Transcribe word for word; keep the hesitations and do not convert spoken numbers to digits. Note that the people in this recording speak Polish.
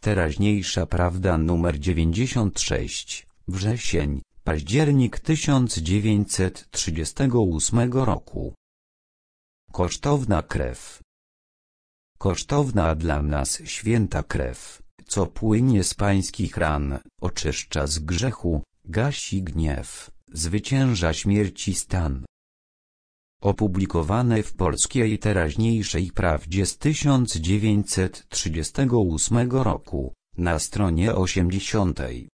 Teraźniejsza prawda numer dziewięćdziesiąt sześć, wrzesień, październik tysiąc dziewięćset trzydziestego ósmego roku. Kosztowna krew. Kosztowna dla nas święta krew, co płynie z pańskich ran, oczyszcza z grzechu, gasi gniew, zwycięża śmierci stan. Opublikowane w Polskiej Teraźniejszej Prawdzie z tysiąc dziewięćset trzydziestego ósmego roku, na stronie osiemdziesiątej.